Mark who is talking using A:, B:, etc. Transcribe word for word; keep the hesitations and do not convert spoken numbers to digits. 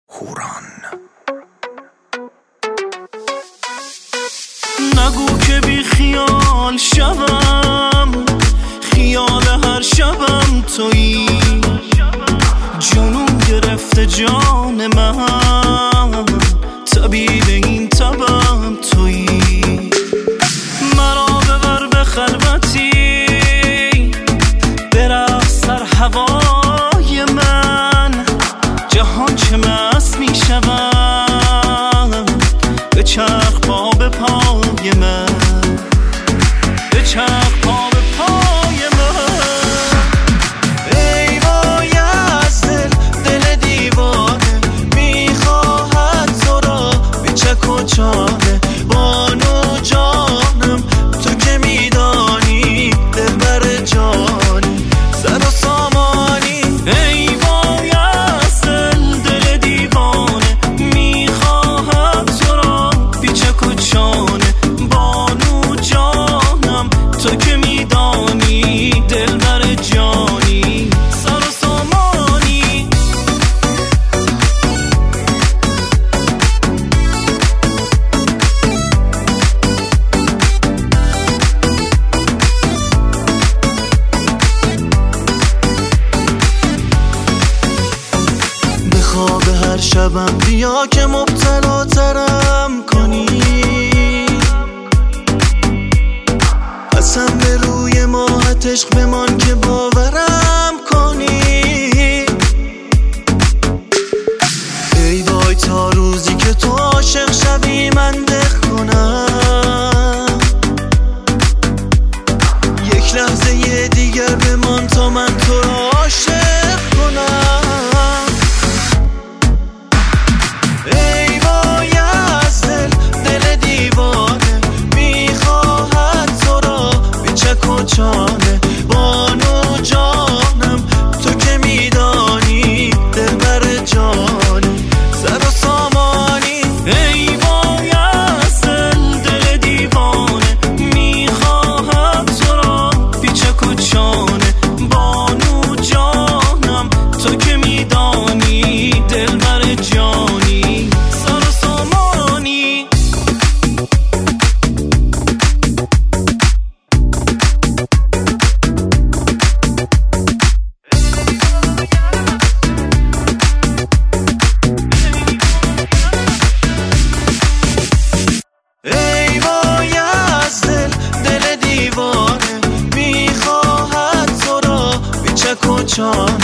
A: هوران.
B: نگو که بی خیال شبم، خیال هر شبم تویی، جنون گرفته جان من، طبیب این تبم تویی. مرا ببر به خلوتی، برقص سر هوای من، جهان چه مست می شود، به چرخ پا به پای من، به چرخ پا به پای من. ای وای از دل، دل دیوانه میخواهد تو را بی چک و چانه. بانو جانم تو که میدانی دلبر جانی، سر و سامانی. ای وای از دل، دل دیوانه میخواهد تو را بی چک و چانه. بانو جانم تو که میدانی دلبر جانی، سر و سامانی. به خواب هر شبم بیا که مبتلا ترم کنی، قسم به روی ماهت عشق بمان که باورم کنی. ای وای تا روزی که تو عاشق شوی من دق کنم، یک لحظه یه دیگر بمان تا من تو را عاشق کنم. ای وای از دل، دل دیوانه میخواهد تو را بی چک و چانه. بانو جانم تو که میدانی دلبر جانی، سر و سامانی. ای وای از دل، دل دیوانه میخواهد تو را بی چک و چانه. بانو جانم تو که میدانی دلبر جانی، سر و سامانی. ای وای از دل، دل دیوانه میخواهد تو را بی چک و چانه.